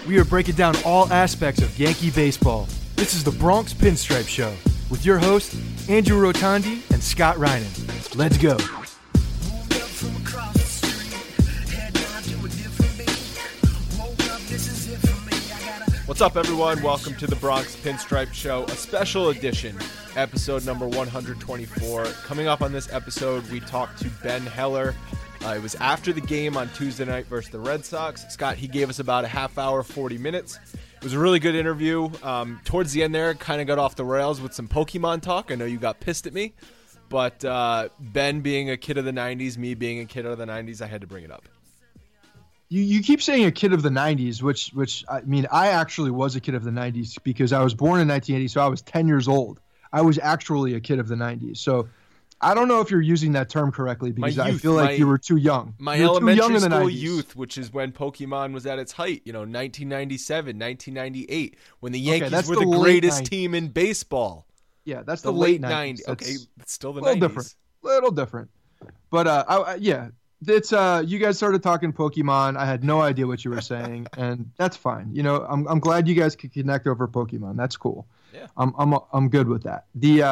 We are breaking down all aspects of Yankee baseball. This is the Bronx Pinstripe Show with your hosts, Andrew Rotondi and Scott Reinen. Let's go. What's up, everyone? Welcome to the Bronx Pinstripe Show, a special edition, episode number 124. Coming up on this episode, we talked to Ben Heller. It was after the game on Tuesday night versus the Red Sox. Scott, he gave us about a half hour, 40 minutes. It was a really good interview. Towards the end there, kind of got off the rails with some Pokemon talk. I know you got pissed at me, but Ben being a kid of the 90s, me being a kid of the 90s, I had to bring it up. You keep saying a kid of the 90s, which I mean, I actually was a kid of the 90s because I was born in 1980, so I was 10 years old. I was actually a kid of the 90s. So I don't know if you're using that term correctly because I feel like you were too young. My elementary school youth, which is when Pokemon was at its height, 1997, 1998, when the Yankees were the greatest team in baseball. Yeah, that's the late 90s. Okay, it's still the 90s. Little different. But, yeah. It's you guys started talking Pokemon. I had no idea what you were saying, and that's fine. I'm glad you guys could connect over Pokemon. That's cool. Yeah. I'm good with that.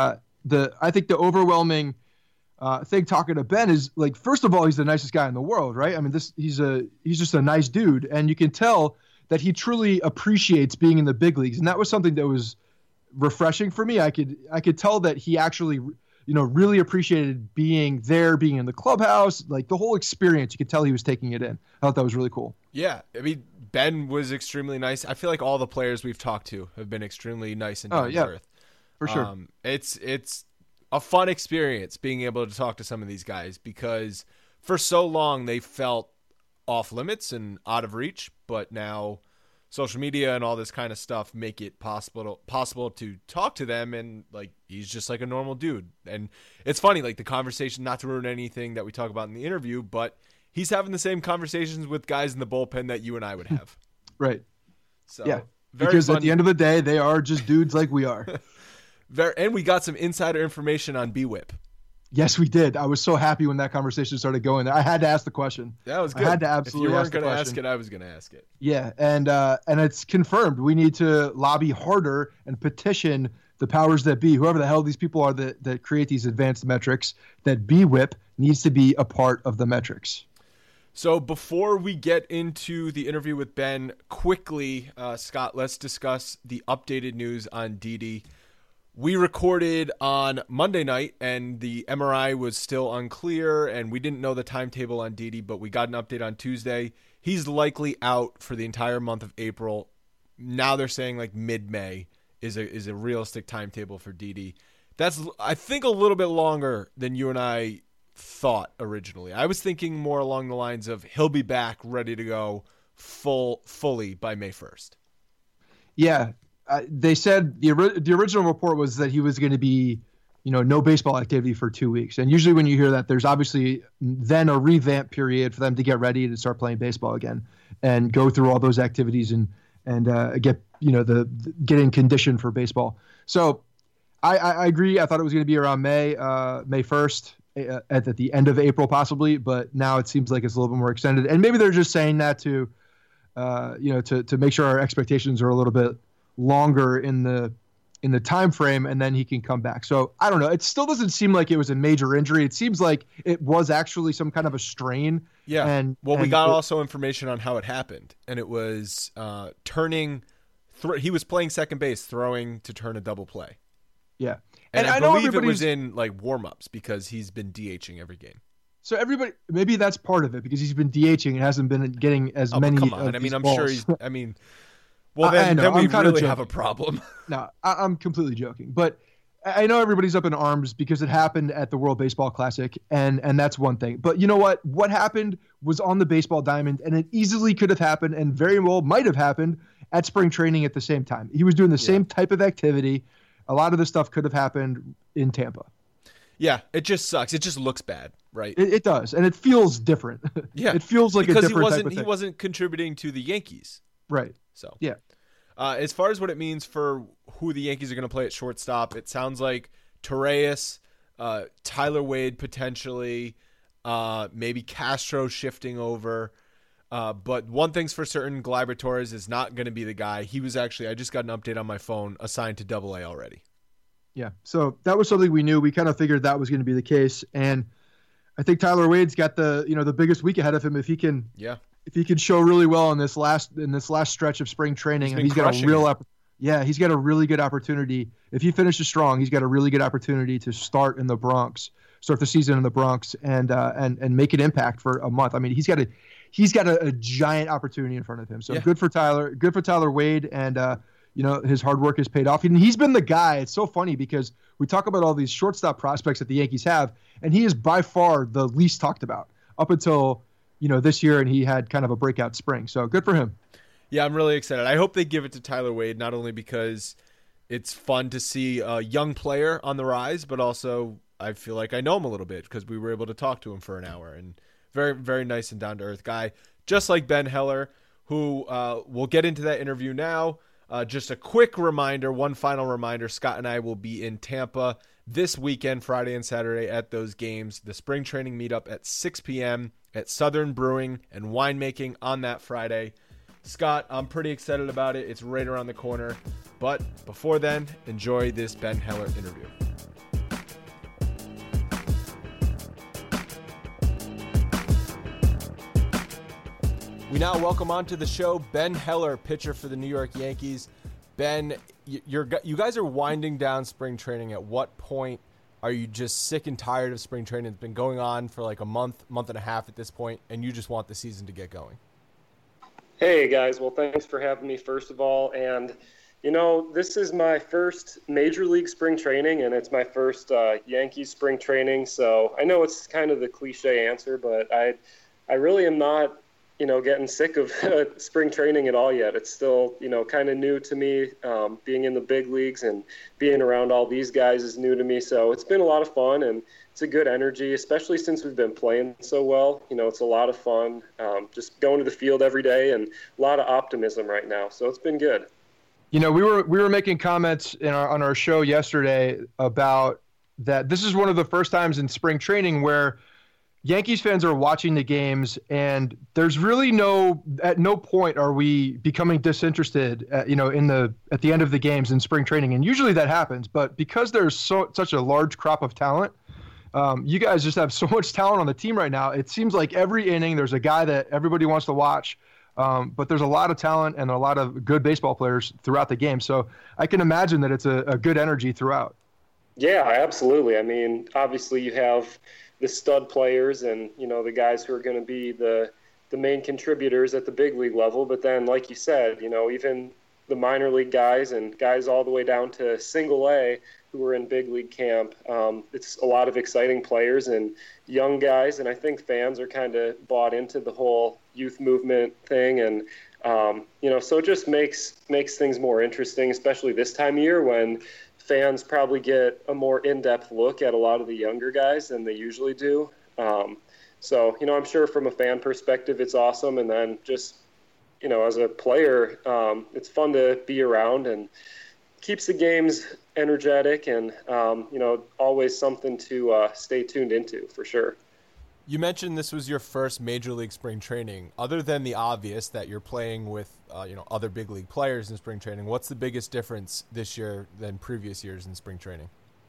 I think the overwhelming thing talking to Ben is, like, first of all, he's the nicest guy in the world, right? I mean, he's just a nice dude, and you can tell that he truly appreciates being in the big leagues, and that was something that was refreshing for me. I could tell that he actually really appreciated being there, being in the clubhouse, like the whole experience. You could tell he was taking it in. I thought that was really cool. Yeah. I mean, Ben was extremely nice. I feel like all the players we've talked to have been extremely nice and down to earth. For sure. It's a fun experience being able to talk to some of these guys because for so long they felt off limits and out of reach, but now social media and all this kind of stuff make it possible to talk to them, and like he's just like a normal dude. And it's funny, like the conversation, not to ruin anything that we talk about in the interview, but he's having the same conversations with guys in the bullpen that you and I would have. Right. So yeah, because at the end of the day, they are just dudes like we are. And we got some insider information on BWHIP. Yes, we did. I was so happy when that conversation started going there. I had to ask the question. That was good. I had to absolutely ask the question. If you weren't going to ask it, I was going to ask it. Yeah, and it's confirmed. We need to lobby harder and petition the powers that be, whoever the hell these people are that create these advanced metrics, that BWHIP needs to be a part of the metrics. So before we get into the interview with Ben, quickly, Scott, let's discuss the updated news on Didi. We recorded on Monday night, and the MRI was still unclear, and we didn't know the timetable on Didi, but we got an update on Tuesday. He's likely out for the entire month of April. Now they're saying like mid-May is a realistic timetable for Didi. That's, I think, a little bit longer than you and I thought originally. I was thinking more along the lines of he'll be back ready to go fully by May 1st. Yeah. They said the original report was that he was going to be, no baseball activity for 2 weeks. And usually when you hear that, there's obviously then a revamp period for them to get ready to start playing baseball again and go through all those activities and get, get in condition for baseball. So I agree. I thought it was going to be around May 1st at the end of April possibly, but now it seems like it's a little bit more extended. And maybe they're just saying that to make sure our expectations are a little bit longer in the time frame, and then he can come back. So I don't know. It still doesn't seem like it was a major injury. It seems like it was actually some kind of a strain. Yeah. We got also information on how it happened, and it was turning. He was playing second base, throwing to turn a double play. Yeah, and I believe it was in like warm-ups because he's been DHing every game. So maybe that's part of it because he's been DHing and hasn't been getting as many. Come on. I'm balls. Sure he's. Well, then we really have a problem. No, I'm completely joking. But I know everybody's up in arms because it happened at the World Baseball Classic, and that's one thing. But you know what? What happened was on the baseball diamond, and it easily could have happened and very well might have happened at spring training at the same time. He was doing the same type of activity. A lot of the stuff could have happened in Tampa. Yeah, it just sucks. It just looks bad, right? It does, and it feels different. Yeah, it feels like because a different type of thing. He wasn't contributing to the Yankees. Right. So yeah. As far as what it means for who the Yankees are going to play at shortstop, it sounds like Torreyes, Tyler Wade potentially, maybe Castro shifting over. But one thing's for certain, Gleyber Torres is not going to be the guy. He was actually, I just got an update on my phone, assigned to Double-A already. Yeah, so that was something we knew. We kind of figured that was going to be the case, and I think Tyler Wade's got the biggest week ahead of him if he can. Yeah. If he can show really well in this last stretch of spring training, he's got a real he's got a really good opportunity. If he finishes strong, he's got a really good opportunity to start the season in the Bronx, and make an impact for a month. I mean, he's got a giant opportunity in front of him. So good for Tyler Wade, and his hard work has paid off. And he's been the guy. It's so funny because we talk about all these shortstop prospects that the Yankees have, and he is by far the least talked about up until this year, and he had kind of a breakout spring. So good for him. Yeah, I'm really excited. I hope they give it to Tyler Wade, not only because it's fun to see a young player on the rise, but also I feel like I know him a little bit because we were able to talk to him for an hour, and very, very nice and down-to-earth guy, just like Ben Heller, who we'll get into that interview now. Just a quick reminder, one final reminder, Scott and I will be in Tampa this weekend, Friday and Saturday, at those games. The spring training meetup at 6 p.m. at Southern Brewing and Winemaking on that Friday. Scott, I'm pretty excited about it. It's right around the corner. But before then, enjoy this Ben Heller interview. We now welcome onto the show Ben Heller, pitcher for the New York Yankees. Ben, you guys are winding down spring training. At what point are you just sick and tired of spring training? It's been going on for like a month and a half at this point, and you just want the season to get going. Hey, guys. Well, thanks for having me, first of all. And, this is my first Major League spring training, and it's my first Yankees spring training. So I know it's kind of the cliche answer, but I really am not getting sick of spring training at all yet. It's still, kind of new to me. Being in the big leagues and being around all these guys is new to me. So it's been a lot of fun, and it's a good energy, especially since we've been playing so well. It's a lot of fun, just going to the field every day, and a lot of optimism right now. So it's been good. We were making comments on our show yesterday about that. This is one of the first times in spring training where Yankees fans are watching the games, and there's really at no point are we becoming disinterested at the end of the games in spring training. And usually that happens, but because there's such a large crop of talent, you guys just have so much talent on the team right now. It seems like every inning there's a guy that everybody wants to watch, but there's a lot of talent and a lot of good baseball players throughout the game. So I can imagine that it's a good energy throughout. Yeah, absolutely. I mean, obviously you have the stud players and, the guys who are going to be the main contributors at the big league level. But then, like you said, even the minor league guys and guys all the way down to single A who are in big league camp, it's a lot of exciting players and young guys. And I think fans are kind of bought into the whole youth movement thing. And, so it just makes things more interesting, especially this time of year when fans probably get a more in-depth look at a lot of the younger guys than they usually do. So, I'm sure from a fan perspective, it's awesome. And then just, as a player, it's fun to be around and keeps the games energetic and, always something to stay tuned into for sure. You mentioned this was your first Major League spring training. Other than the obvious that you're playing with, other big league players in spring training, what's the biggest difference this year than previous years in spring training?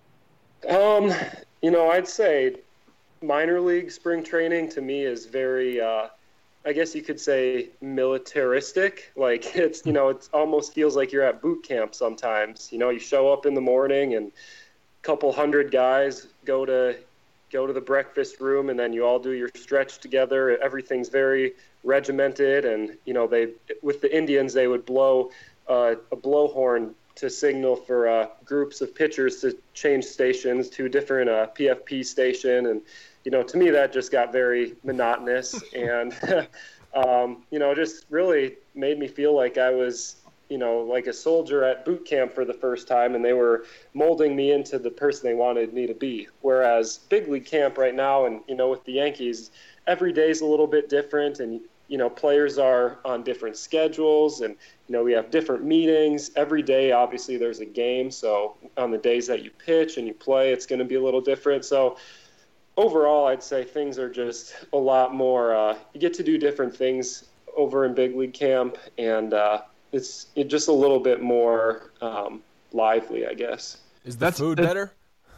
I'd say minor league spring training to me is very, I guess you could say militaristic. Like it's, it almost feels like you're at boot camp sometimes. You show up in the morning and a couple hundred guys go to the breakfast room, and then you all do your stretch together. Everything's very regimented, and with the Indians they would blow a blowhorn to signal for groups of pitchers to change stations to a different PFP station, and to me that just got very monotonous and just really made me feel like I was like a soldier at boot camp for the first time, and they were molding me into the person they wanted me to be. Whereas big league camp right now, and, with the Yankees, every day is a little bit different, and, players are on different schedules, and, we have different meetings. Every day, obviously, there's a game. So on the days that you pitch and you play, it's going to be a little different. So overall, I'd say things are just a lot more, you get to do different things over in big league camp, and it's just a little bit more lively, I guess. Is the food better?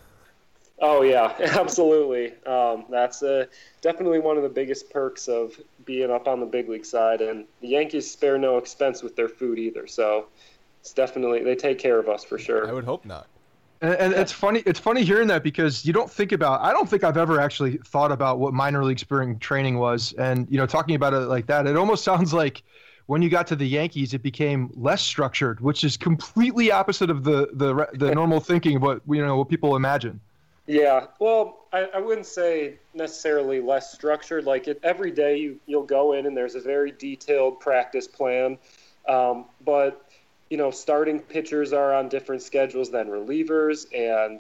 Oh yeah, absolutely. That's definitely one of the biggest perks of being up on the big league side, and the Yankees spare no expense with their food either. So it's definitely, they take care of us for sure. I would hope not. And it's funny. It's funny hearing that because you don't think about. I don't think I've ever actually thought about what minor league spring training was, and talking about it like that, it almost sounds like when you got to the Yankees, it became less structured, which is completely opposite of the normal thinking of what people imagine. Yeah, well, I wouldn't say necessarily less structured. Like every day you'll go in and there's a very detailed practice plan, but starting pitchers are on different schedules than relievers, and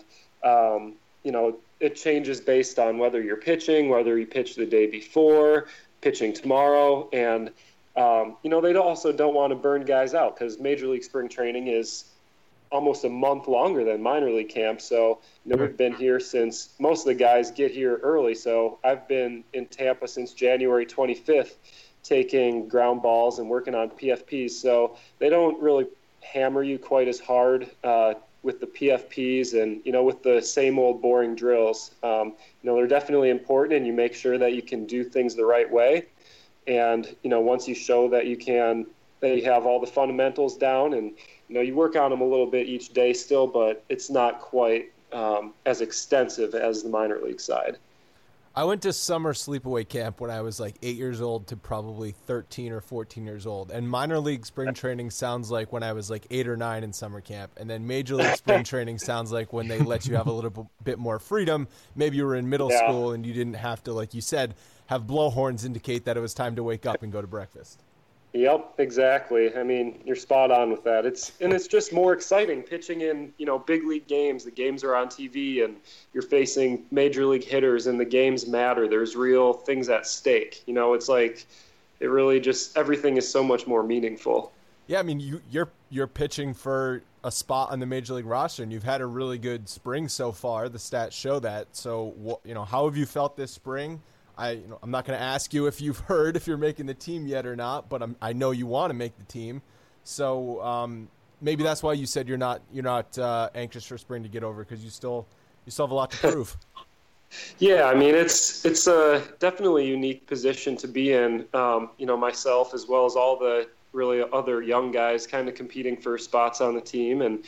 it changes based on whether you're pitching, whether you pitch the day before, pitching tomorrow, and they also don't want to burn guys out because Major League Spring Training is almost a month longer than minor league camp. So we've been here since most of the guys get here early. So I've been in Tampa since January 25th, taking ground balls and working on PFPs. So they don't really hammer you quite as hard with the PFPs and with the same old boring drills. They're definitely important, and you make sure that you can do things the right way. And once you show that you have all the fundamentals down, and you work on them a little bit each day still, but it's not quite as extensive as the minor league side. I went to summer sleepaway camp when I was like 8 years old to probably 13 or 14 years old. And minor league spring training sounds like when I was like 8 or 9 in summer camp. And then major league spring training sounds like when they let you have a little bit more freedom. Maybe you were in middle school and you didn't have to, like you said, have blowhorns indicate that it was time to wake up and go to breakfast. Yep, exactly. I mean, you're spot on with that. It's just more exciting pitching in, big league games. The games are on TV and you're facing major league hitters and the games matter. There's real things at stake. It's like it really just everything is so much more meaningful. Yeah, I mean, you're pitching for a spot on the major league roster and you've had a really good spring so far. The stats show that. So, how have you felt this spring? I'm not going to ask you if you've heard if you're making the team yet or not, but I know you want to make the team. So maybe that's why you said you're not anxious for spring to get over, because you still have a lot to prove. Yeah, I mean it's a definitely unique position to be in. Myself as well as all the really other young guys kind of competing for spots on the team, and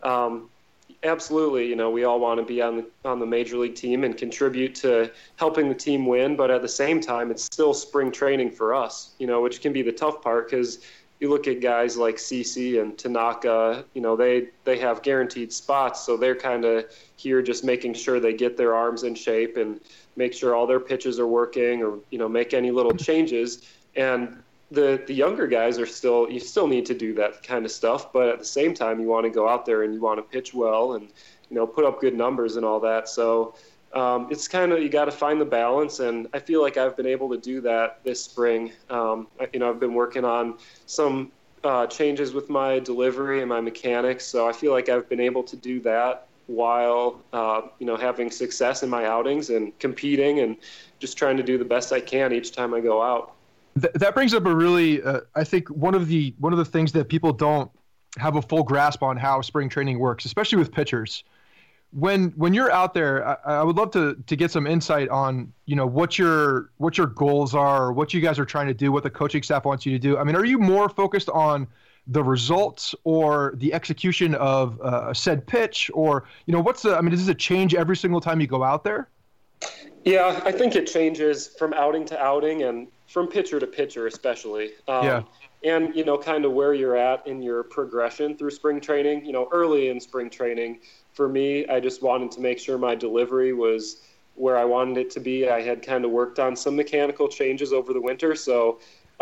absolutely, we all want to be on the major league team and contribute to helping the team win. But at the same time, it's still spring training for us, which can be the tough part because you look at guys like CC and Tanaka, they have guaranteed spots. So they're kind of here just making sure they get their arms in shape and make sure all their pitches are working or, make any little changes. And the younger guys you still need to do that kind of stuff, but at the same time, you want to go out there and you want to pitch well and, put up good numbers and all that. So it's kind of, you got to find the balance. And I feel like I've been able to do that this spring. I've been working on some changes with my delivery and my mechanics. So I feel like I've been able to do that while, having success in my outings and competing and just trying to do the best I can each time I go out. That brings up a really, I think one of the things that people don't have a full grasp on how spring training works, especially with pitchers. When you're out there, I would love to get some insight on, what your goals are, or what you guys are trying to do, what the coaching staff wants you to do. I mean, are you more focused on the results or the execution of a said pitch, or does it change every single time you go out there? Yeah, I think it changes from outing to outing and from pitcher to pitcher, especially. And, kind of where you're at in your progression through spring training. Early in spring training, for me, I just wanted to make sure my delivery was where I wanted it to be. I had kind of worked on some mechanical changes over the winter. So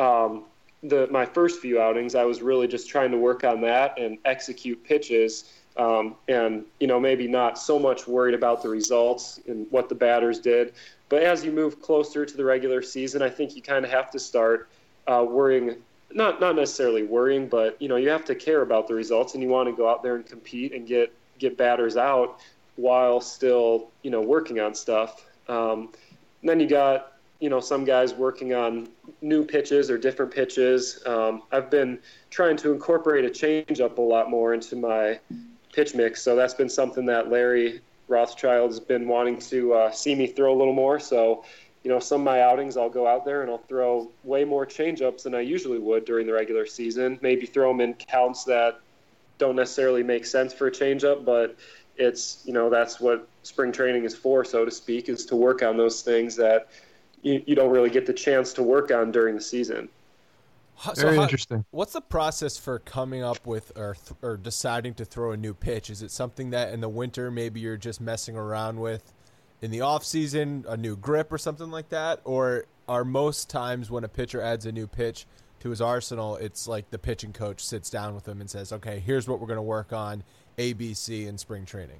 my first few outings, I was really just trying to work on that and execute pitches. And maybe not so much worried about the results and what the batters did. But as you move closer to the regular season, I think you kind of have to start worrying, not necessarily worrying, but, you have to care about the results and you want to go out there and compete and get batters out while still, working on stuff. And then you got some guys working on new pitches or different pitches. I've been trying to incorporate a changeup a lot more into my pitch mix. So that's been something that Larry Rothschild has been wanting to see me throw a little more. So, some of my outings, I'll go out there and I'll throw way more changeups than I usually would during the regular season. Maybe throw them in counts that don't necessarily make sense for a changeup, but it's, that's what spring training is for, so to speak, is to work on those things that you don't really get the chance to work on during the season. Very interesting. What's the process for coming up with or deciding to throw a new pitch? Is it something that in the winter maybe you're just messing around with in the off season, a new grip or something like that? Or are most times when a pitcher adds a new pitch to his arsenal, it's like the pitching coach sits down with him and says, okay, here's what we're going to work on, A, B, C in spring training?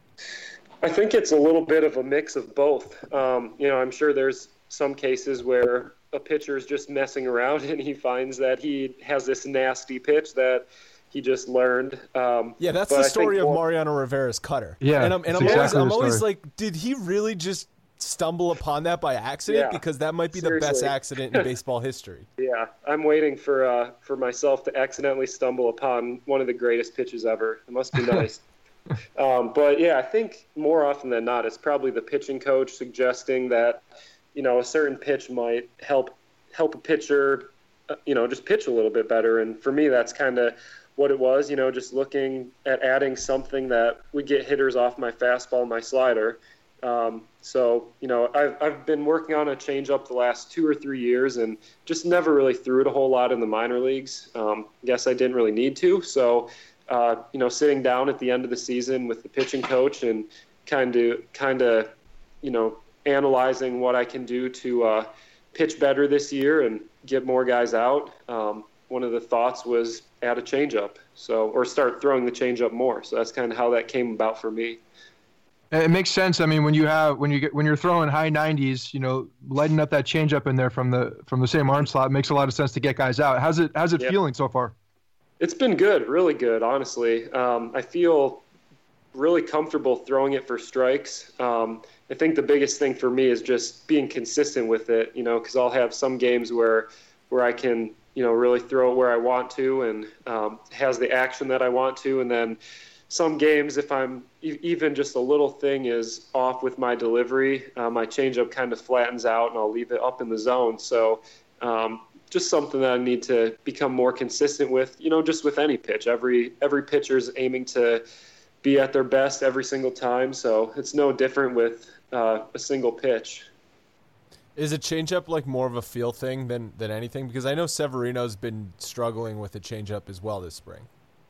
I think it's a little bit of a mix of both. I'm sure there's some cases where a pitcher is just messing around and he finds that he has this nasty pitch that he just learned. That's the story of Mariano Rivera's cutter. Yeah, and I'm always like, did he really just stumble upon that by accident? Yeah, because that might be the best accident in baseball history. Yeah, I'm waiting for myself to accidentally stumble upon one of the greatest pitches ever. It must be nice. But yeah, I think more often than not, it's probably the pitching coach suggesting that, a certain pitch might help a pitcher, just pitch a little bit better. And for me, that's kind of what it was, just looking at adding something that would get hitters off my fastball and my slider. So, I've been working on a changeup the last 2 or 3 years and just never really threw it a whole lot in the minor leagues. Guess I didn't really need to. So, sitting down at the end of the season with the pitching coach and kind of, analyzing what I can do to pitch better this year and get more guys out. One of the thoughts was add a changeup, or start throwing the changeup more. So that's kind of how that came about for me. It makes sense. I mean, when you're throwing high 90s, lighting up that changeup in there from the same arm slot makes a lot of sense to get guys out. How's it feeling so far? It's been good, really good, honestly. I feel really comfortable throwing it for strikes. I think the biggest thing for me is just being consistent with it, because I'll have some games where I can, really throw it where I want to and has the action that I want to. And then some games, if I'm even just a little thing is off with my delivery, my changeup kind of flattens out and I'll leave it up in the zone. So just something that I need to become more consistent with, just with any pitch. Every pitcher's aiming to be at their best every single time. So it's no different with a single pitch. Is a changeup like more of a feel thing than anything? Because I know Severino's been struggling with a changeup as well this spring.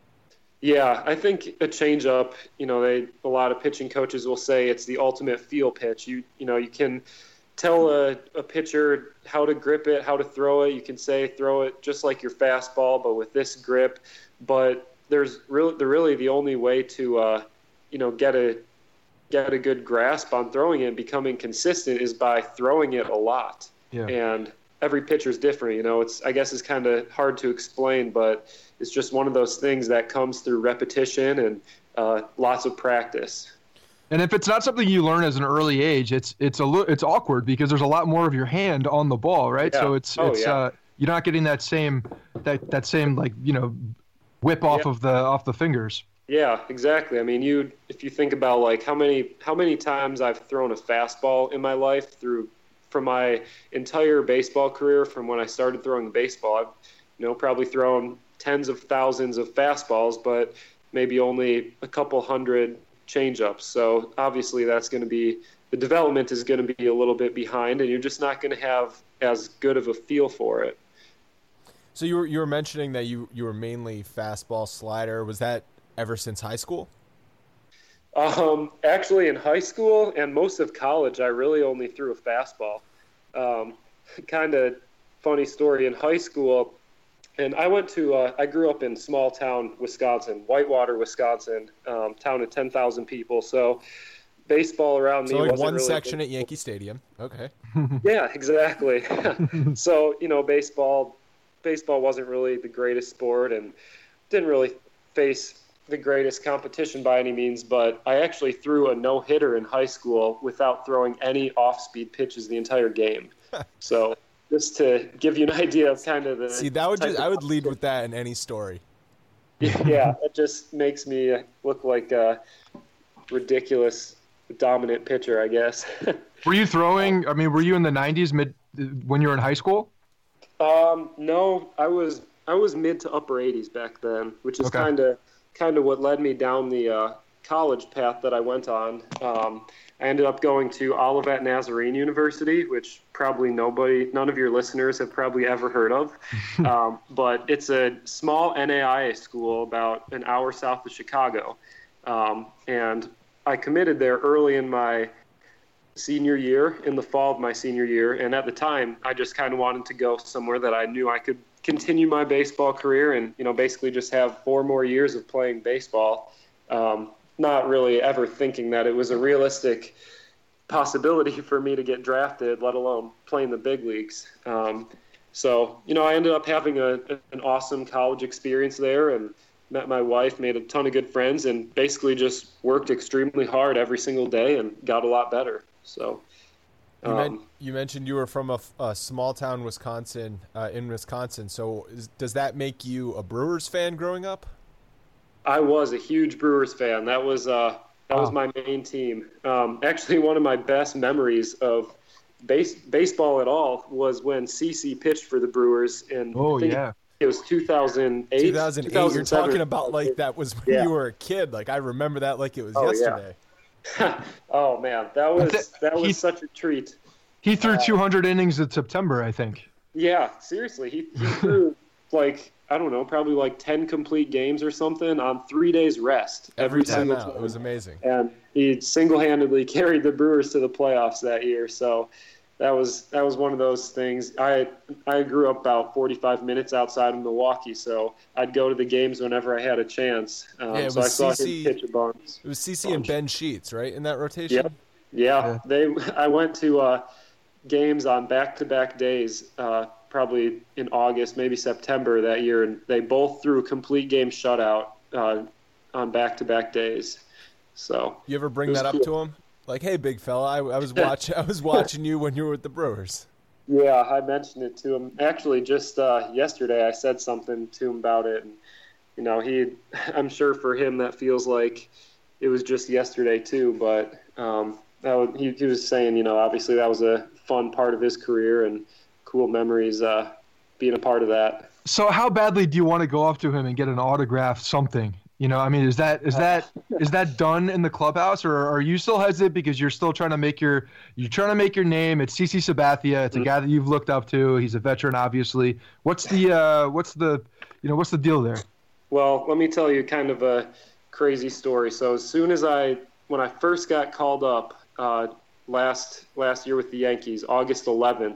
Yeah, I think a changeup, a lot of pitching coaches will say it's the ultimate feel pitch. You can tell a pitcher how to grip it, how to throw it. You can say throw it just like your fastball, but with this grip. But really the only way to get a good grasp on throwing it and becoming consistent is by throwing it a lot. Yeah. And every pitcher's different. It's kind of hard to explain, but it's just one of those things that comes through repetition and lots of practice. And if it's not something you learn as an early age, it's awkward because there's a lot more of your hand on the ball, right? Yeah. So you're not getting that same whip off of the fingers. Yeah, exactly. I mean, if you think about like how many times I've thrown a fastball in my life from my entire baseball career, from when I started throwing baseball, I've probably thrown tens of thousands of fastballs, but maybe only a couple hundred changeups. So obviously the development is going to be a little bit behind, and you're just not going to have as good of a feel for it. So you were mentioning that you were mainly fastball slider. Was that ever since high school? Actually, in high school and most of college, I really only threw a fastball. Kind of funny story. In high school, and I grew up in small town Wisconsin, Whitewater, Wisconsin, town of 10,000 people. So baseball around me wasn't one really section at Yankee Stadium. Okay. Yeah, exactly. So baseball wasn't really the greatest sport, and didn't really face the greatest competition by any means, but I actually threw a no-hitter in high school without throwing any off-speed pitches the entire game. So just to give you an idea of kind of the I would lead with that in any story. Yeah, it just makes me look like a ridiculous dominant pitcher, I guess. Were you throwing? I mean, were you in the 90s when you were in high school? No, I was mid to upper 80s back then, which is kind of what led me down the college path that I went on. I ended up going to Olivet Nazarene University, which probably none of your listeners have probably ever heard of. But it's a small NAIA school about an hour south of Chicago. And I committed there early in my senior year, in the fall of my senior year. And at the time, I just kind of wanted to go somewhere that I knew I could continue my baseball career and, basically just have 4 more years of playing baseball. Not really ever thinking that it was a realistic possibility for me to get drafted, let alone play in the big leagues. So, I ended up having an awesome college experience there and met my wife, made a ton of good friends, and basically just worked extremely hard every single day and got a lot better. So, you mentioned you were from a small town, Wisconsin, in Wisconsin. So does that make you a Brewers fan growing up? I was a huge Brewers fan. That was my main team. Actually, one of my best memories of baseball at all was when CC pitched for the Brewers. And it was 2008. 2008. You're talking about like that was when you were a kid. Like I remember that like it was yesterday. Yeah. Oh man, that was such a treat. He threw 200 innings in September, I think. Yeah, seriously, he threw I don't know, probably like 10 complete games or something on 3 days rest every single time. It was amazing. And he single-handedly carried the Brewers to the playoffs that year. So that was one of those things. I grew up about 45 minutes outside of Milwaukee, so I'd go to the games whenever I had a chance. So I saw him pitch a bunch. It was CC and Ben Sheets, right, in that rotation? Yeah. I went to games on back-to-back days, probably in August, maybe September that year, and they both threw a complete game shutout on back-to-back days. So you ever bring that up to him? Like, hey, big fella, I was watching you when you were with the Brewers. Yeah, I mentioned it to him. Actually, just yesterday, I said something to him about it, and I'm sure for him that feels like it was just yesterday too. But he was saying, obviously that was a fun part of his career and cool memories being a part of that. So how badly do you want to go up to him and get an autograph, something? I mean, is that done in the clubhouse, or are you still hesitant because you're still trying to make your name? It's CC Sabathia. It's a guy that you've looked up to. He's a veteran, obviously. What's the deal there? Well, let me tell you kind of a crazy story. So as soon as when I first got called up last year with the Yankees, August 11th,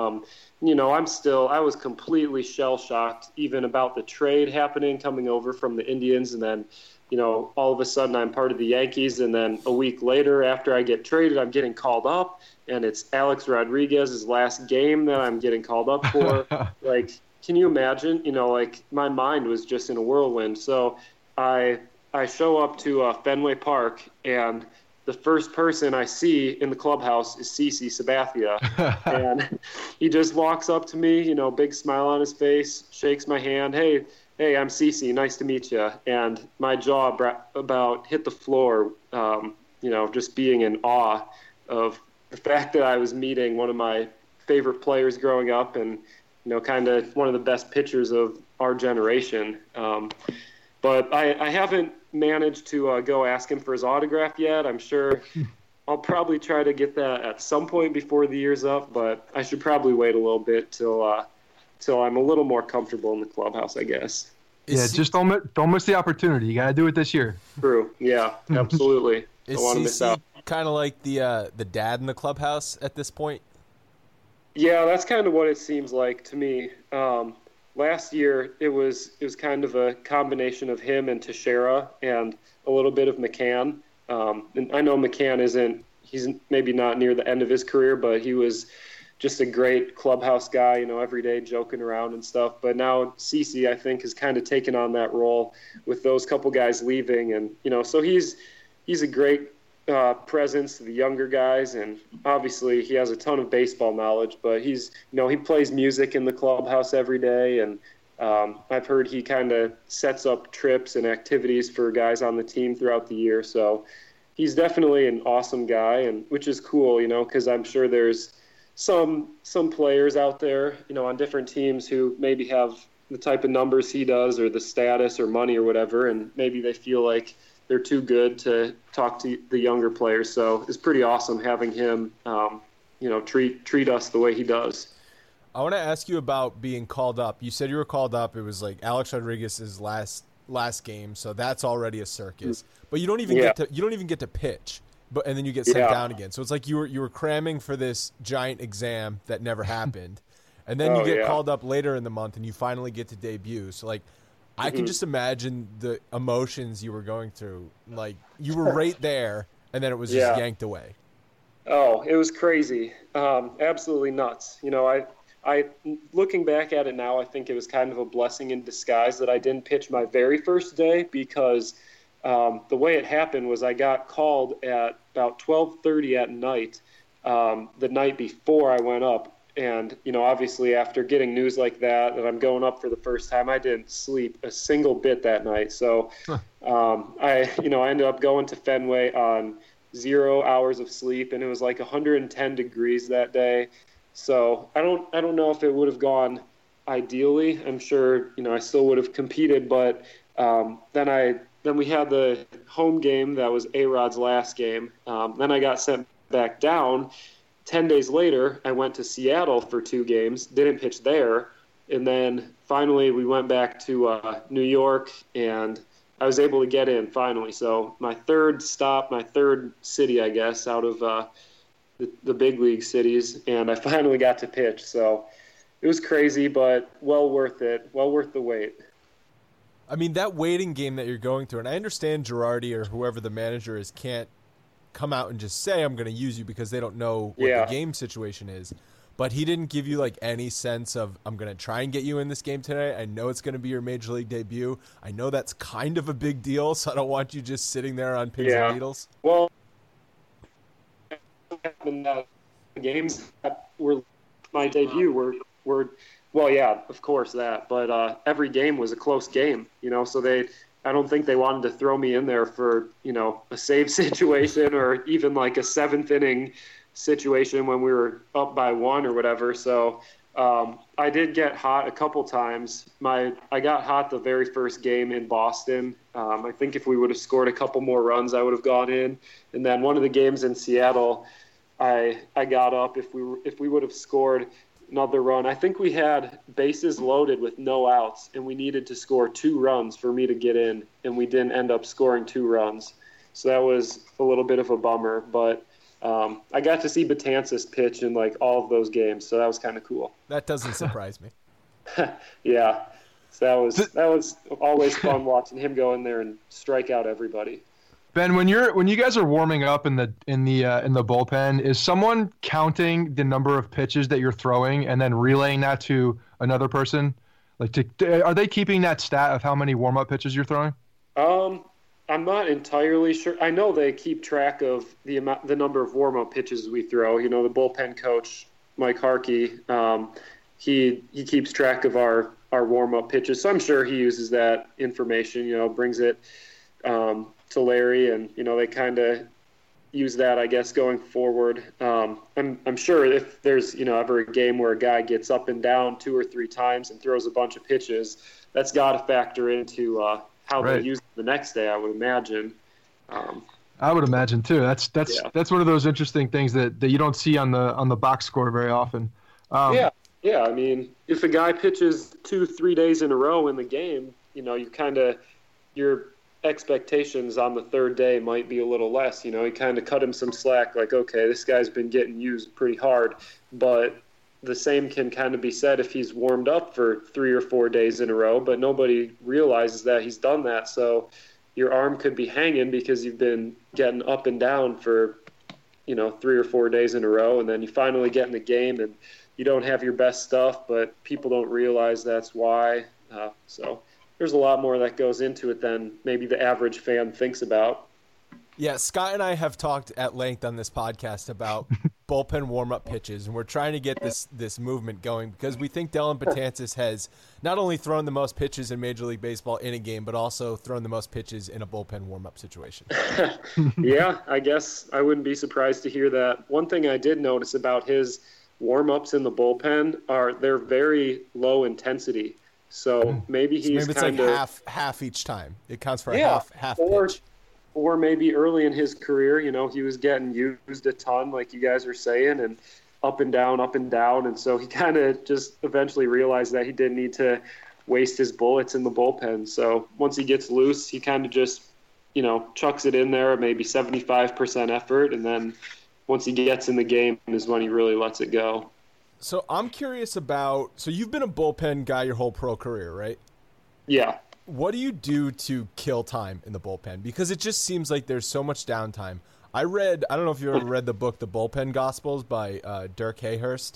I was completely shell-shocked even about the trade happening, coming over from the Indians, and then, all of a sudden I'm part of the Yankees, and then a week later after I get traded, I'm getting called up, and it's Alex Rodriguez's last game that I'm getting called up for. Like, can you imagine? My mind was just in a whirlwind. So I show up to Fenway Park, and the first person I see in the clubhouse is CC Sabathia. And he just walks up to me, big smile on his face, shakes my hand. Hey, I'm CC. Nice to meet you. And my jaw about hit the floor, just being in awe of the fact that I was meeting one of my favorite players growing up and, kind of one of the best pitchers of our generation. But I haven't managed to go ask him for his autograph yet. I'm sure I'll probably try to get that at some point before the year's up, but I should probably wait a little bit till I'm a little more comfortable in the clubhouse, I guess. Just don't miss the opportunity. You got to do it this year. True. Yeah, absolutely. Don't want to miss out. Kind of like the dad in the clubhouse at this point? Yeah, that's kind of what it seems like to me. Last year, it was kind of a combination of him and Teixeira and a little bit of McCann. And I know McCann he's maybe not near the end of his career, but he was just a great clubhouse guy, every day joking around and stuff. But now CeCe, I think, has kind of taken on that role with those couple guys leaving. And, so he's a great presence to the younger guys. And obviously he has a ton of baseball knowledge, but he plays music in the clubhouse every day. And I've heard he kind of sets up trips and activities for guys on the team throughout the year. So he's definitely an awesome guy, and which is cool, because I'm sure there's some players out there, on different teams who maybe have the type of numbers he does or the status or money or whatever, and maybe they feel like they're too good to talk to the younger players. So it's pretty awesome having him, treat us the way he does. I want to ask you about being called up. You said you were called up. It was like Alex Rodriguez's last game, so that's already a circus. But you don't even get to pitch. And then you get sent down again. So it's like you were cramming for this giant exam that never happened. And then you get called up later in the month and you finally get to debut. So like I can just imagine the emotions you were going through. Like you were right there and then it was just yanked away. Oh, it was crazy. Absolutely nuts. I looking back at it now, I think it was kind of a blessing in disguise that I didn't pitch my very first day, because the way it happened was I got called at about 12:30 at night, the night before I went up. And, obviously after getting news like that I'm going up for the first time, I didn't sleep a single bit that night. So I ended up going to Fenway on 0 hours of sleep, and it was like 110 degrees that day. So I don't know if it would have gone ideally. I'm sure, I still would have competed, but then we had the home game that was A-Rod's last game. Then I got sent back down. 10 days later, I went to Seattle for 2 games, didn't pitch there. And then finally we went back to New York, and I was able to get in finally. So my third city, I guess, out of the big league cities, and I finally got to pitch. So it was crazy, but well worth it, well worth the wait. I mean, that waiting game that you're going through, and I understand Girardi or whoever the manager is can't come out and just say, I'm going to use you, because they don't know what the game situation is. But he didn't give you like any sense of, I'm going to try and get you in this game today. I know it's going to be your major league debut. I know that's kind of a big deal, so I don't want you just sitting there on pins and needles. Well, games that were my debut were well, yeah, of course that, but every game was a close game, so I don't think they wanted to throw me in there for, a save situation or even like a 7th inning situation when we were up by 1 or whatever. So I did get hot a couple times. I got hot the very first game in Boston. I think if we would have scored a couple more runs, I would have gone in. And then one of the games in Seattle, I got up. If we would have scored another run, I think we had bases loaded with no outs, and we needed to score 2 runs for me to get in, and we didn't end up scoring 2 runs. So that was a little bit of a bummer, but I got to see Betances pitch in like all of those games, so that was kind of cool. That doesn't surprise me. Yeah, so that was always fun watching him go in there and strike out everybody. Ben, when you guys are warming up in the bullpen, is someone counting the number of pitches that you're throwing and then relaying that to another person? Like, are they keeping that stat of how many warm-up pitches you're throwing? I'm not entirely sure. I know they keep track of the number of warm-up pitches we throw. The bullpen coach, Mike Harkey, he keeps track of our warm-up pitches. So I'm sure he uses that information, brings it to Larry, and they kind of use that, I guess, going forward. I'm sure if there's ever a game where a guy gets up and down 2 or 3 times and throws a bunch of pitches, that's got to factor into how they use it the next day, I would imagine. I would imagine too. That's one of those interesting things that you don't see on the box score very often. Yeah. I mean, if a guy pitches 2-3 days in a row in the game, your expectations on the 3rd day might be a little less. You kind of cut him some slack, like, okay, this guy's been getting used pretty hard, but the same can kind of be said if he's warmed up for 3 or 4 days in a row, but nobody realizes that he's done that. So your arm could be hanging because you've been getting up and down for 3 or 4 days in a row, and then you finally get in the game and you don't have your best stuff, but people don't realize that's why. So there's a lot more that goes into it than maybe the average fan thinks about. Yeah, Scott and I have talked at length on this podcast about bullpen warm-up pitches, and we're trying to get this movement going because we think Dellin Betances has not only thrown the most pitches in Major League Baseball in a game, but also thrown the most pitches in a bullpen warm-up situation. Yeah, I guess I wouldn't be surprised to hear that. One thing I did notice about his warm-ups in the bullpen they're very low intensity. So maybe he's it's like half each time. It counts for a half pitch. Or maybe early in his career, he was getting used a ton, like you guys are saying, and up and down. And so he kind of just eventually realized that he didn't need to waste his bullets in the bullpen. So once he gets loose, he kind of just, chucks it in there, maybe 75% effort. And then once he gets in the game is when he really lets it go. So I'm curious so you've been a bullpen guy your whole pro career, right? Yeah. What do you do to kill time in the bullpen? Because it just seems like there's so much downtime. I don't know if you ever read the book, The Bullpen Gospels by Dirk Hayhurst.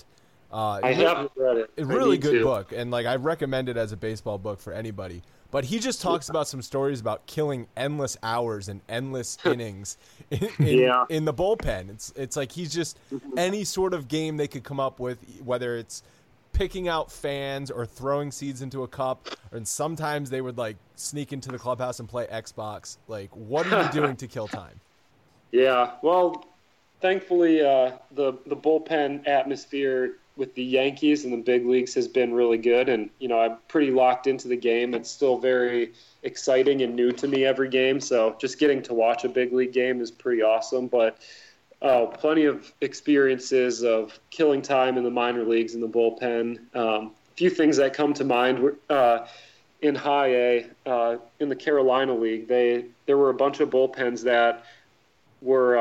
I haven't read it. A really good book, and I recommend it as a baseball book for anybody. But he just talks about some stories about killing endless hours and endless innings in the bullpen. It's like he's just any sort of game they could come up with, whether it's picking out fans or throwing seeds into a cup, and sometimes they would sneak into the clubhouse and play Xbox. What are you doing to kill time? Yeah, well, thankfully the bullpen atmosphere with the Yankees and the big leagues has been really good, and I'm pretty locked into the game. It's still very exciting and new to me every game, so just getting to watch a big league game is pretty awesome. But plenty of experiences of killing time in the minor leagues in the bullpen. A few things that come to mind were in High A, in the Carolina League, there were a bunch of bullpens that were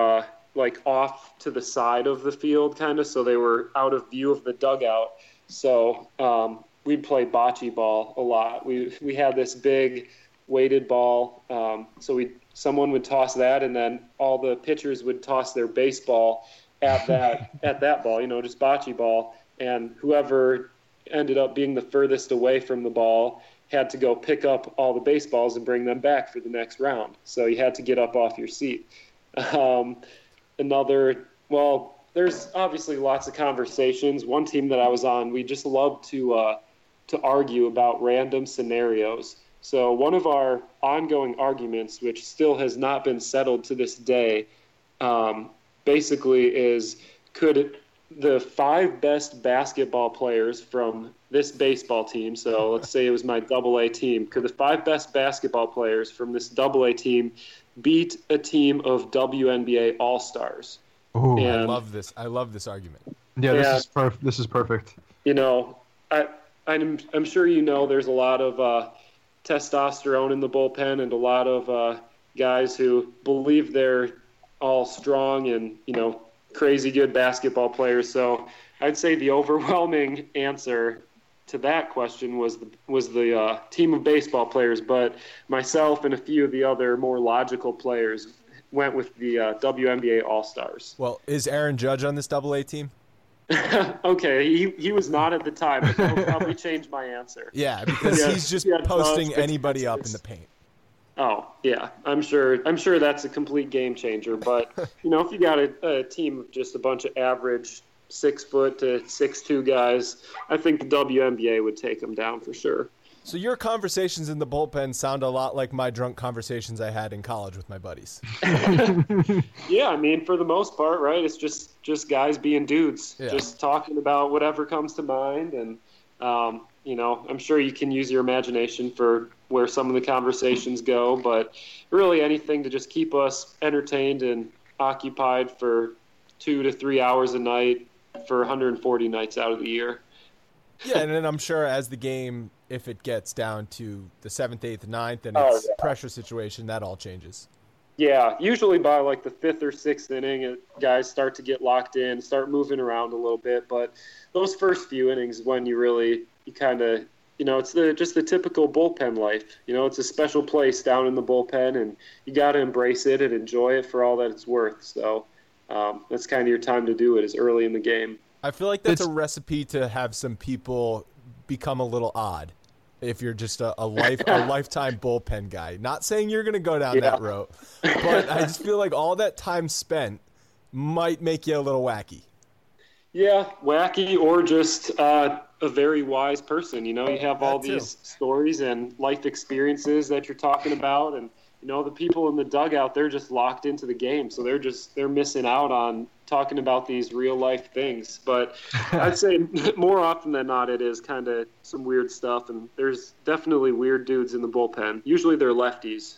off to the side of the field, kind of, so they were out of view of the dugout. So we'd play bocce ball a lot. We had this big weighted ball, so someone would toss that, and then all the pitchers would toss their baseball at that ball, just bocce ball, and whoever ended up being the furthest away from the ball had to go pick up all the baseballs and bring them back for the next round. So you had to get up off your seat. There's obviously lots of conversations. One team that I was on, we just loved to argue about random scenarios. So one of our ongoing arguments, which still has not been settled to this day, basically is, could the 5 best basketball players from this baseball team, so let's say it was my AA team, could the 5 best basketball players from this AA team beat a team of WNBA All-Stars? Oh, I love this argument. Yeah, this is perfect. I'm sure there's a lot of testosterone in the bullpen and a lot of guys who believe they're all strong and crazy good basketball players. So I'd say the overwhelming answer to that question was the team of baseball players, but myself and a few of the other more logical players went with the WNBA All-Stars. Well, is Aaron Judge on this AA team? Okay, he was not at the time, but that'll probably change my answer. Yeah, because he's just posting anybody up in the paint. Oh, yeah, I'm sure that's a complete game changer. But, if you got a team of just a bunch of average 6' to 6'2" guys, I think the WNBA would take them down for sure. So your conversations in the bullpen sound a lot like my drunk conversations I had in college with my buddies. Yeah, I mean, for the most part, right? It's just guys being dudes, just talking about whatever comes to mind. And, I'm sure you can use your imagination for where some of the conversations go, but really anything to just keep us entertained and occupied for 2 to 3 hours a night for 140 nights out of the year. Yeah, and then I'm sure as the game, if it gets down to the 7th, 8th, 9th, and it's pressure situation, that all changes. Yeah, usually by the 5th or 6th inning, guys start to get locked in, start moving around a little bit. But those first few innings, when you kind of, it's just the typical bullpen life. It's a special place down in the bullpen, and you got to embrace it and enjoy it for all that it's worth. So that's kind of your time to do it, is early in the game. I feel like that's a recipe to have some people become a little odd if you're just a lifetime bullpen guy. Not saying you're going to go down that road, but I just feel like all that time spent might make you a little wacky. Yeah, wacky, or just a very wise person. You have all these stories and life experiences that you're talking about, and the people in the dugout, they're just locked into the game, so they're missing out on talking about these real life things. But I'd say more often than not, it is kind of some weird stuff, and there's definitely weird dudes in the bullpen. Usually they're lefties,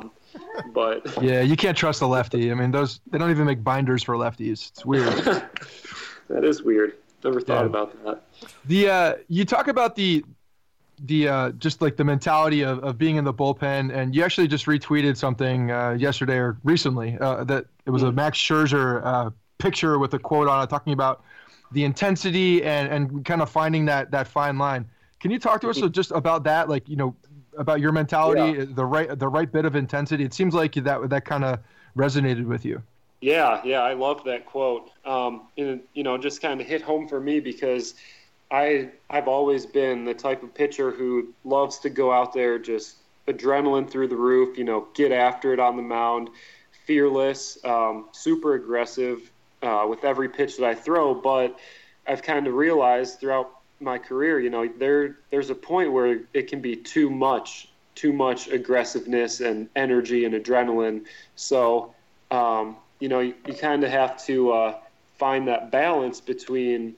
but yeah, you can't trust a lefty. I mean, they don't even make binders for lefties. It's weird. That is weird. Never thought about that. You talk about the just like the mentality of being in the bullpen, and you actually just retweeted something yesterday or recently that it was a Max Scherzer picture with a quote on it talking about the intensity and kind of finding that fine line. Can you talk to us just about that, like about your mentality, the right bit of intensity? It seems like that kind of resonated with you. Yeah, I love that quote. And just kind of hit home for me because I've always been the type of pitcher who loves to go out there, just adrenaline through the roof, get after it on the mound, fearless, super aggressive with every pitch that I throw. But I've kind of realized throughout my career, there's a point where it can be too much aggressiveness and energy and adrenaline. So, you kind of have to find that balance between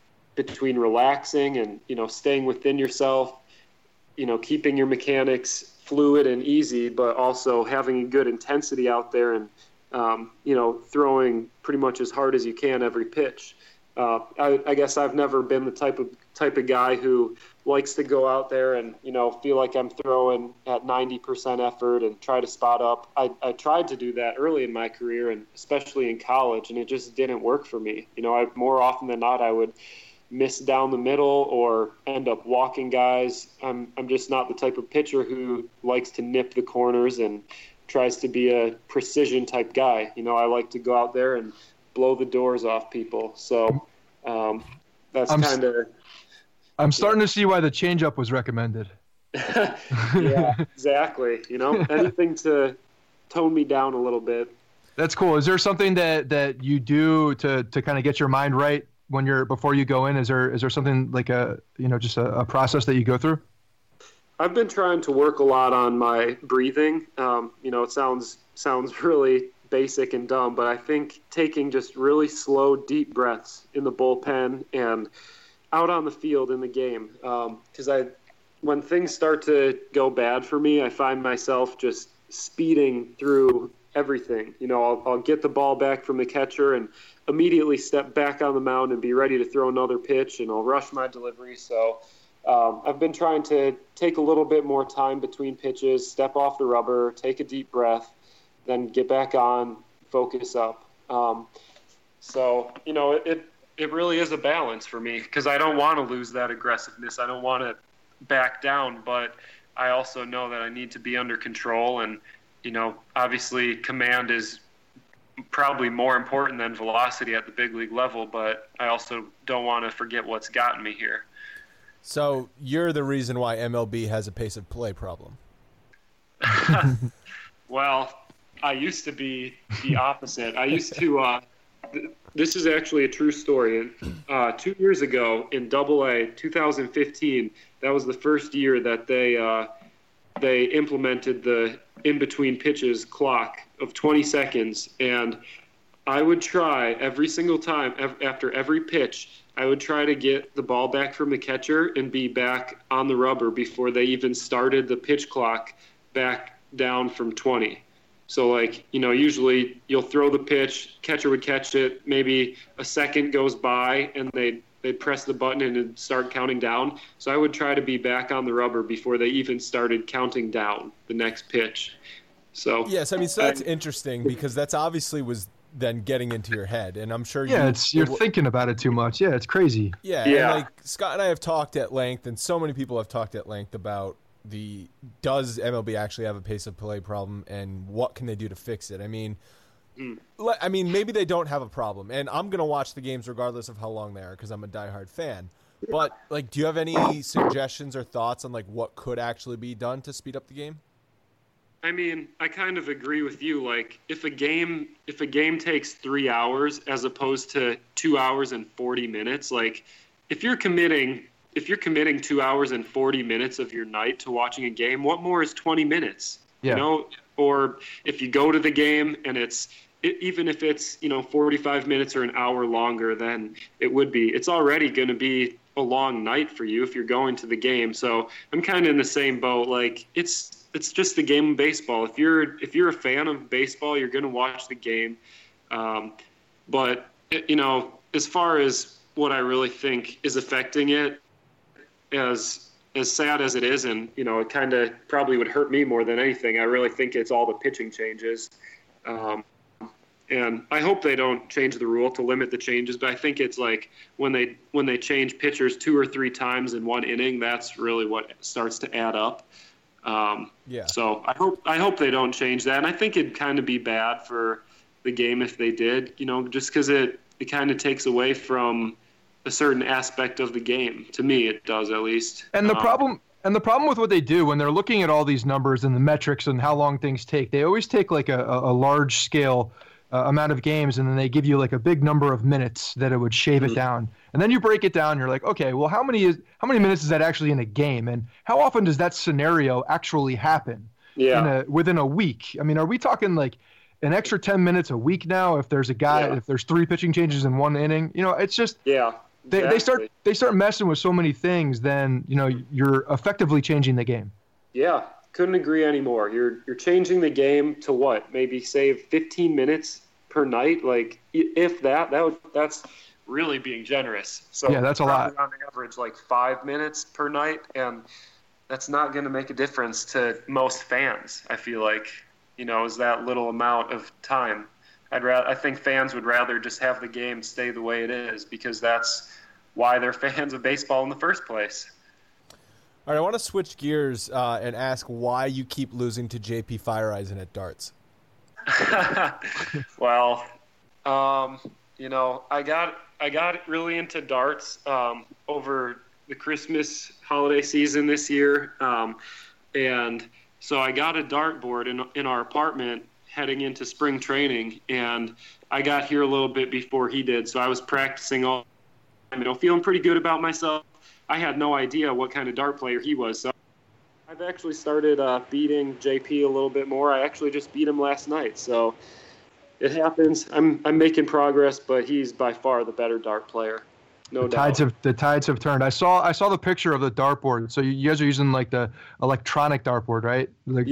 relaxing and, staying within yourself, keeping your mechanics fluid and easy, but also having a good intensity out there and, throwing pretty much as hard as you can every pitch. I guess I've never been the type of guy who likes to go out there and, feel like I'm throwing at 90% effort and try to spot up. I tried to do that early in my career and especially in college, and it just didn't work for me. More often than not, I would miss down the middle or end up walking guys. I'm just not the type of pitcher who likes to nip the corners and tries to be a precision type guy. I like to go out there and blow the doors off people. So that's kind of. I'm starting to see why the changeup was recommended. Yeah, exactly. Anything to tone me down a little bit. That's cool. Is there something that you do to kind of get your mind right before you go in? Is there something like just a process that you go through? I've been trying to work a lot on my breathing. It sounds really basic and dumb, but I think taking just really slow, deep breaths in the bullpen and out on the field in the game. Because when things start to go bad for me, I find myself just speeding through everything. I'll get the ball back from the catcher and immediately step back on the mound and be ready to throw another pitch, and I'll rush my delivery. So I've been trying to take a little bit more time between pitches, step off the rubber, take a deep breath, then get back on, focus up. It really is a balance for me because I don't want to lose that aggressiveness. I don't want to back down, but I also know that I need to be under control. And, obviously command is probably more important than velocity at the big league level, but I also don't want to forget what's gotten me here. So you're the reason why MLB has a pace of play problem. Well, I used to be the opposite. I used to this is actually a true story. 2 years ago in AA, 2015, that was the first year that they implemented the in-between pitches clock of 20 seconds. And I would try every single time, after every pitch, I would try to get the ball back from the catcher and be back on the rubber before they even started the pitch clock back down from 20. So, usually you'll throw the pitch, catcher would catch it, maybe a second goes by, and they'd press the button and it'd start counting down. So I would try to be back on the rubber before they even started counting down the next pitch. So yes, so that's interesting because that's obviously was then getting into your head, and I'm sure you're thinking about it too much. Yeah, it's crazy. Yeah. And Scott and I have talked at length, and so many people have talked at length about does MLB actually have a pace of play problem and what can they do to fix it? I mean, maybe they don't have a problem, and I'm going to watch the games regardless of how long they are because I'm a diehard fan. But, like, do you have any suggestions or thoughts on, like, what could actually be done to speed up the game? I mean, I kind of agree with you. Like, if a game takes 3 hours as opposed to 2 hours and 40 minutes, like, if you're committing 2 hours and 40 minutes of your night to watching a game, what more is 20 minutes? Yeah. You know, or if you go to the game and even if it's 45 minutes or an hour longer than it would be, it's already going to be a long night for you if you're going to the game. So I'm kind of in the same boat. Like, it's just the game of baseball. If you're a fan of baseball, you're going to watch the game. But as far as what I really think is affecting it, as sad as it is, and it kind of probably would hurt me more than anything, I really think it's all the pitching changes. And I hope they don't change the rule to limit the changes, but I think it's like when they change pitchers 2 or 3 times in one inning, that's really what starts to add up. So I hope they don't change that, and I think it'd kind of be bad for the game if they did, just because it kind of takes away from a certain aspect of the game. To me, it does, at least. And the problem with what they do when they're looking at all these numbers and the metrics and how long things take, they always take like a large scale amount of games, and then they give you like a big number of minutes that it would shave it down. And then you break it down, you're like, okay, well, how many minutes is that actually in a game? And how often does that scenario actually happen within a week? I mean, are we talking like an extra 10 minutes a week now if there's if there's 3 pitching changes in one inning? It's just exactly. they start messing with so many things, then you're effectively changing the game. Yeah, couldn't agree anymore. You're changing the game to what? Maybe save 15 minutes per night. Like, if that's really being generous. So yeah, that's a lot. On average, like 5 minutes per night, and that's not going to make a difference to most fans. I feel like is that little amount of time. I think fans would rather just have the game stay the way it is, because that's why they're fans of baseball in the first place. All right, I want to switch gears and ask why you keep losing to JP Fireeisen at darts. Well, I got really into darts over the Christmas holiday season this year, and so I got a dartboard in our apartment heading into spring training, and I got here a little bit before he did, so I was practicing all time, feeling pretty good about myself. I had no idea what kind of dart player he was, so I've actually started beating JP a little bit more. I actually just beat him last night, so it happens. I'm making progress, but he's by far the better dart player. No doubt. The tides have turned. I saw the picture of the dartboard. So you guys are using like the electronic dartboard, right? Like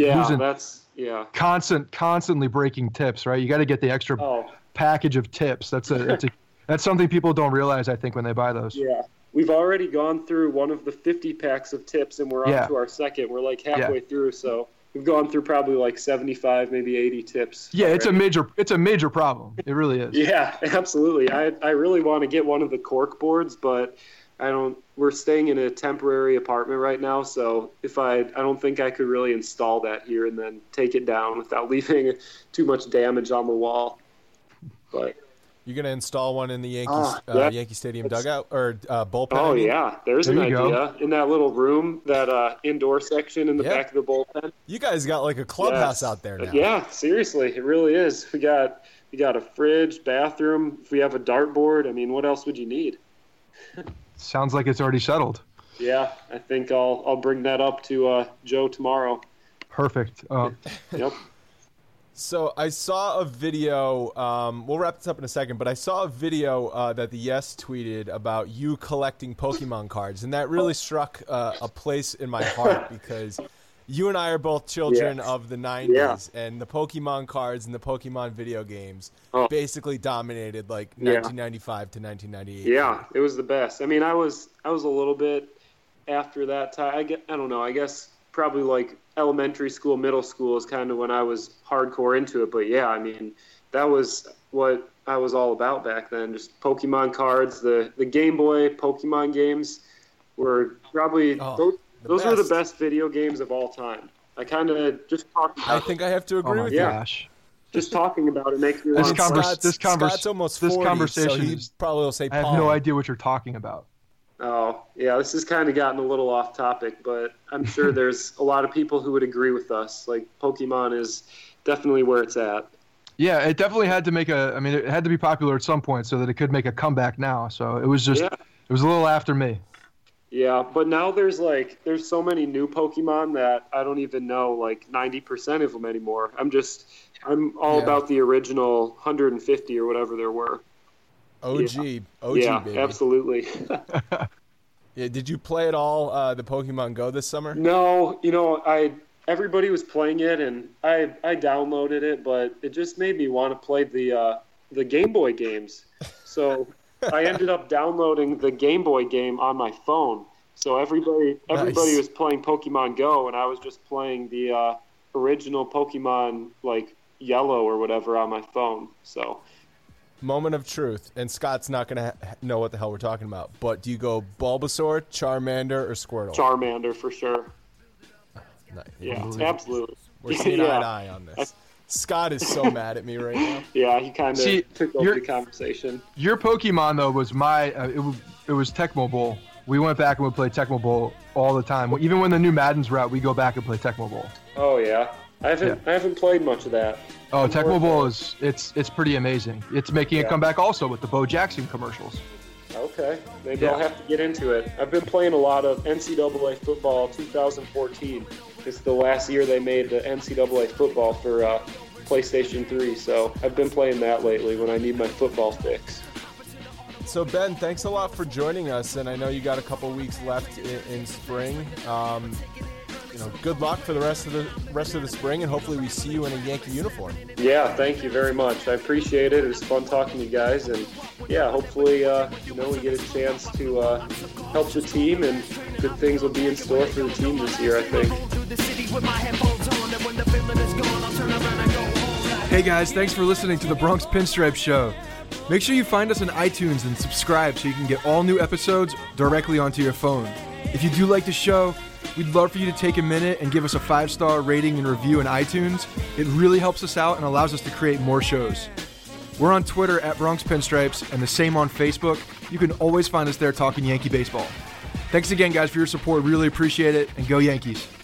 constantly breaking tips, right? You got to get the extra package of tips. That's something people don't realize, I think, when they buy those. Yeah. We've already gone through one of the 50 packs of tips, and we're up to our second. We're like halfway through, so we've gone through probably like 75, maybe 80 tips. Yeah, already. It's a major problem. It really is. Yeah, absolutely. I really want to get one of the cork boards, but we're staying in a temporary apartment right now, so I don't think I could really install that here and then take it down without leaving too much damage on the wall. But you're going to install one in the Yankee Stadium dugout or bullpen? Oh, yeah. There's an idea. In that little room, that indoor section in the back of the bullpen. You guys got like a clubhouse out there now. Yeah, seriously. It really is. We got a fridge, bathroom. If we have a dartboard, I mean, what else would you need? Sounds like it's already settled. Yeah, I think I'll bring that up to Joe tomorrow. Perfect. Yep. So I saw a video, we'll wrap this up in a second, but I saw a video that the Yes tweeted about you collecting Pokemon cards, and that really struck a place in my heart because you and I are both children of the 90s, and the Pokemon cards and the Pokemon video games basically dominated like 1995 to 1998. Yeah, it was the best. I mean, I was a little bit after that time. I don't know, I guess probably like elementary school, middle school is kind of when I was hardcore into it. But yeah, I mean, that was what I was all about back then. Just Pokemon cards, the Game Boy Pokemon games were probably those were the best video games of all time. I kind of just talked about I think I have to agree with you. Gosh. Just talking about it makes me This want Scott's almost 40, conversation so he probably will say I have Pong. no idea what you're talking about. Oh, yeah, this has kind of gotten a little off topic, but I'm sure there's a lot of people who would agree with us. Like, Pokemon is definitely where it's at. Yeah, it definitely had to it had to be popular at some point so that it could make a comeback now. So it was just, It was a little after me. Yeah, but now there's so many new Pokemon that I don't even know like 90% of them anymore. I'm all about the original 150 or whatever there were. OG, yeah, baby. Absolutely. Yeah, did you play at all the Pokemon Go this summer? No, everybody was playing it and I downloaded it, but it just made me want to play the Game Boy games. So I ended up downloading the Game Boy game on my phone. So everybody was playing Pokemon Go, and I was just playing the original Pokemon, like Yellow or whatever, on my phone. So, moment of truth, and Scott's not going to know what the hell we're talking about. But do you go Bulbasaur, Charmander, or Squirtle? Charmander for sure. Nice. Yeah, absolutely. We're seeing eye to eye on this. Scott is so mad at me right now. Yeah, he kind of took over the conversation. Your Pokemon, though, was it was Tecmo Bowl. We went back and would play Tecmo Bowl all the time. Even when the new Maddens were out, we go back and play Tecmo Bowl. Oh, yeah. I haven't played much of that. Oh, Tecmo Bowl it's pretty amazing. It's making a comeback also with the Bo Jackson commercials. Okay. Maybe I'll have to get into it. I've been playing a lot of NCAA football 2014. It's the last year they made the NCAA football for PlayStation 3, so I've been playing that lately when I need my football fix. So, Ben, thanks a lot for joining us, and I know you got a couple weeks left in spring. Good luck for the rest of the spring, and hopefully we see you in a Yankee uniform. Yeah, thank you very much. I appreciate it. It was fun talking to you guys, and yeah, hopefully we get a chance to help the team, and good things will be in store for the team this year, I think. Hey guys, thanks for listening to the Bronx Pinstripe Show. Make sure you find us on iTunes and subscribe so you can get all new episodes directly onto your phone. If you do like the show, we'd love for you to take a minute and give us a 5-star rating and review in iTunes. It really helps us out and allows us to create more shows. We're on Twitter at Bronx Pinstripes and the same on Facebook. You can always find us there talking Yankee baseball. Thanks again, guys, for your support. Really appreciate it, and go Yankees.